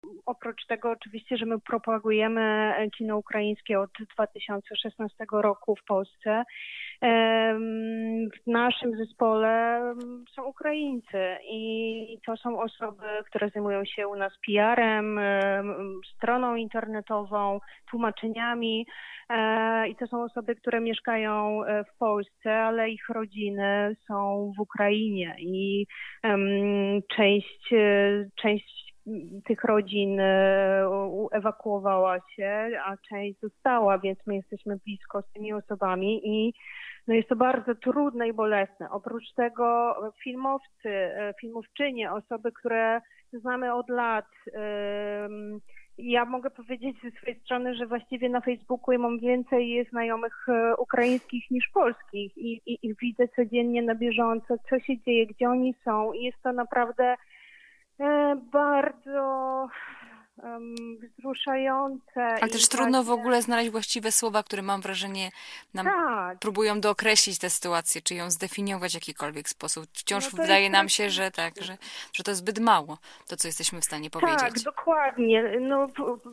Oprócz tego oczywiście, że my propagujemy kino ukraińskie od 2016 roku w Polsce. W naszym zespole są Ukraińcy i to są osoby, które zajmują się u nas PR-em, stroną internetową, tłumaczeniami i to są osoby, które mieszkają w Polsce, ale ich rodziny są w Ukrainie i część tych rodzin ewakuowała się, a część została, więc my jesteśmy blisko z tymi osobami i no jest to bardzo trudne i bolesne. Oprócz tego filmowcy, filmowczynie, osoby, które znamy od lat. Ja mogę powiedzieć ze swojej strony, że właściwie na Facebooku mam więcej znajomych ukraińskich niż polskich i widzę codziennie na bieżąco, co się dzieje, gdzie oni są i jest to naprawdę bardzo wzruszające. Ale też trudno w ogóle znaleźć właściwe słowa, które mam wrażenie nam tak, próbują dookreślić tę sytuację, czy ją zdefiniować w jakikolwiek sposób. Wciąż no to wydaje jest nam się, że tak, że to jest zbyt mało, to co jesteśmy w stanie tak, powiedzieć. dokładnie. No,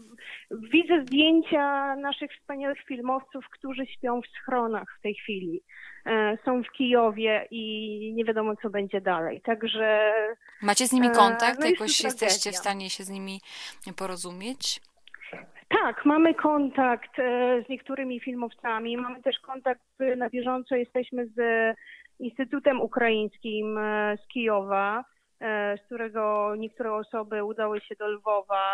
widzę zdjęcia naszych wspaniałych filmowców, którzy śpią w schronach w tej chwili. Są w Kijowie i nie wiadomo, co będzie dalej. Także Macie z nimi kontakt? no jest to Jakoś jesteście w tragedia. stanie się z nimi porozumieć? Tak, mamy kontakt z niektórymi filmowcami. Mamy też kontakt na bieżąco. Jesteśmy z Instytutem Ukraińskim z Kijowa, z którego niektóre osoby udały się do Lwowa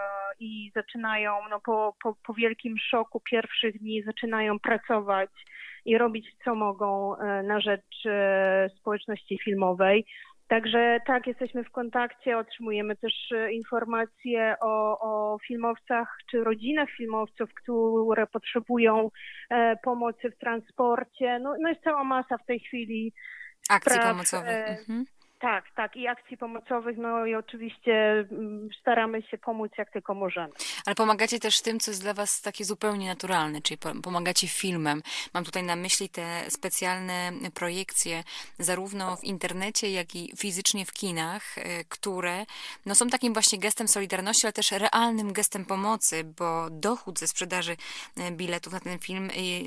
i zaczynają, no po wielkim szoku pierwszych dni zaczynają pracować i robić co mogą na rzecz społeczności filmowej. Także tak, jesteśmy w kontakcie, otrzymujemy też informacje o filmowcach czy rodzinach filmowców, które potrzebują pomocy w transporcie. No jest cała masa w tej chwili Akcji spraw. pomocowych. Mhm. Tak, i akcji pomocowych, no i oczywiście staramy się pomóc jak tylko możemy. Ale pomagacie też tym, co jest dla was takie zupełnie naturalne, czyli pomagacie filmem. Mam tutaj na myśli te specjalne projekcje zarówno w internecie, jak i fizycznie w kinach, które no, są takim właśnie gestem solidarności, ale też realnym gestem pomocy, bo dochód ze sprzedaży biletów na ten film,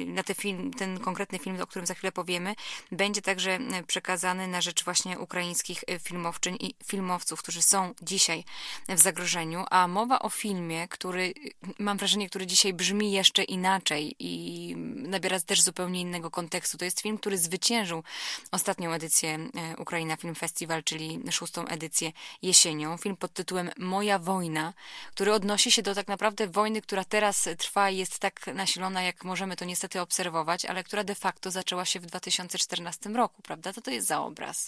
ten konkretny film, o którym za chwilę powiemy, będzie także przekazany na rzecz właśnie ukraińskich filmowczyń i filmowców, którzy są dzisiaj w zagrożeniu, a mowa o filmie, który mam wrażenie, który dzisiaj brzmi jeszcze inaczej i nabiera też zupełnie innego kontekstu. To jest film, który zwyciężył ostatnią edycję Ukraina Film Festival, czyli 6. edycję jesienią. Film pod tytułem Moja wojna, który odnosi się do tak naprawdę wojny, która teraz trwa i jest tak nasilona, jak możemy to niestety obserwować, ale która de facto zaczęła się w 2014 roku, prawda? Co to jest za obraz?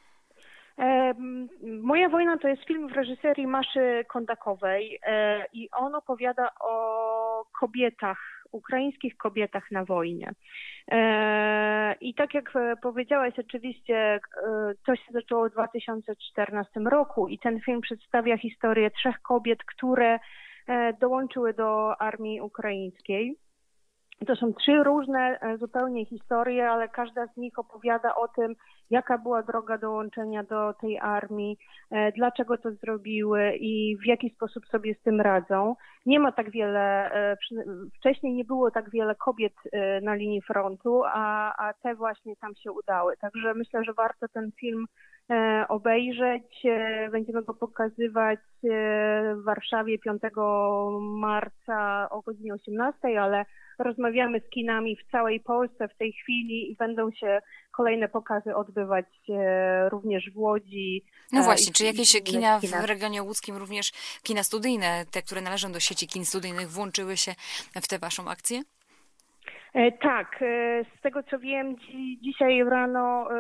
Moja wojna to jest film w reżyserii Maszy Kondakowej i on opowiada o kobietach, ukraińskich kobietach na wojnie. I tak jak powiedziałaś, oczywiście to się zaczęło w 2014 roku i ten film przedstawia historię 3 kobiet, które dołączyły do armii ukraińskiej. To są 3 różne zupełnie historie, ale każda z nich opowiada o tym, jaka była droga dołączenia do tej armii, dlaczego to zrobiły i w jaki sposób sobie z tym radzą. Nie ma tak wiele, wcześniej nie było tak wiele kobiet na linii frontu, a te właśnie tam się udały. Także myślę, że warto ten film obejrzeć. Będziemy go pokazywać w Warszawie 5 marca o godzinie 18, ale rozmawiamy z kinami w całej Polsce w tej chwili i będą się kolejne pokazy odbywać również w Łodzi. No właśnie, czy jakieś kina w regionie łódzkim, również kina studyjne, te, które należą do sieci kin studyjnych, włączyły się w tę waszą akcję? Tak, z tego co wiem, dzisiaj rano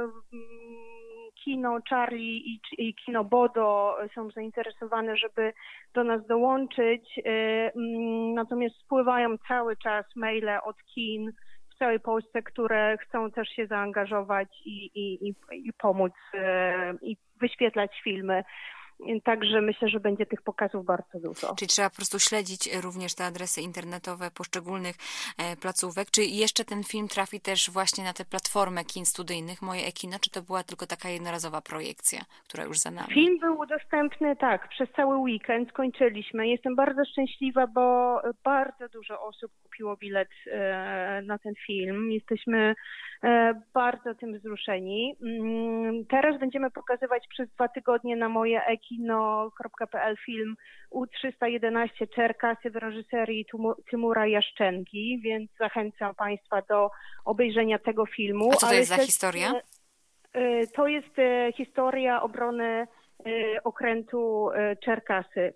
kino Charlie i kino Bodo są zainteresowane, żeby do nas dołączyć. Natomiast spływają cały czas maile od kin w całej Polsce, które chcą też się zaangażować i pomóc i wyświetlać filmy. Także myślę, że będzie tych pokazów bardzo dużo. Czyli trzeba po prostu śledzić również te adresy internetowe poszczególnych placówek. Czy jeszcze ten film trafi też właśnie na tę platformę kin studyjnych, Moje e-kino, czy to była tylko taka jednorazowa projekcja, która już za nami? Film był dostępny, tak, przez cały weekend, skończyliśmy. Jestem bardzo szczęśliwa, bo bardzo dużo osób kupiło bilet na ten film. Jesteśmy bardzo tym wzruszeni. Teraz będziemy pokazywać przez 2 tygodnie na mojeekino.pl film U311 Czerkasy w reżyserii Tymura Jaszczenki, więc zachęcam Państwa do obejrzenia tego filmu. A co to jest za historia? To jest historia obrony okrętu Czerkasy.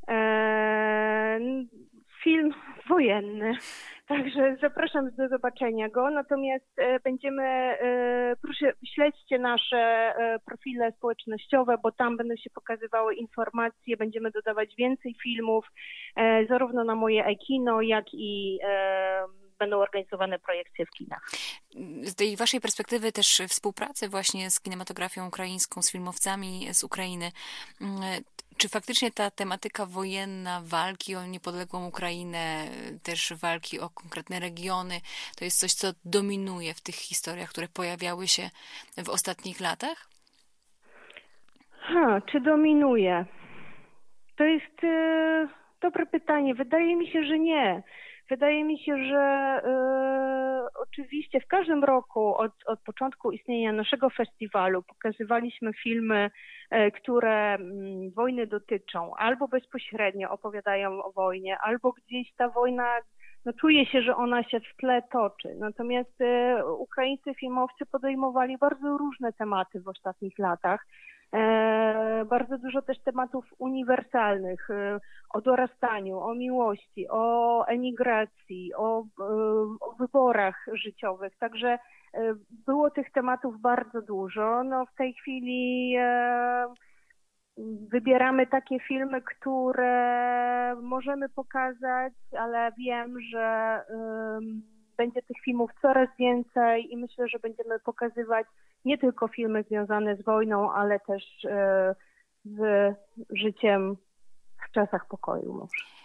Film wojenny, także zapraszam do zobaczenia go, natomiast proszę śledźcie nasze profile społecznościowe, bo tam będą się pokazywały informacje, będziemy dodawać więcej filmów, zarówno na Moje e-kino, jak i będą organizowane projekcje w kinach. Z tej waszej perspektywy też współpracy właśnie z kinematografią ukraińską, z filmowcami z Ukrainy, czy faktycznie ta tematyka wojenna, walki o niepodległą Ukrainę, też walki o konkretne regiony, to jest coś, co dominuje w tych historiach, które pojawiały się w ostatnich latach? Czy dominuje? To jest dobre pytanie. Wydaje mi się, że nie. Wydaje mi się, że oczywiście w każdym roku od początku istnienia naszego festiwalu pokazywaliśmy filmy, które wojny dotyczą, albo bezpośrednio opowiadają o wojnie, albo gdzieś ta wojna, czuje się, że ona się w tle toczy. Natomiast ukraińscy filmowcy podejmowali bardzo różne tematy w ostatnich latach. Bardzo dużo też tematów uniwersalnych, o dorastaniu, o miłości, o emigracji, o wyborach życiowych. Także było tych tematów bardzo dużo. W tej chwili wybieramy takie filmy, które możemy pokazać, ale wiem, że będzie tych filmów coraz więcej i myślę, że będziemy pokazywać nie tylko filmy związane z wojną, ale też z życiem w czasach pokoju może.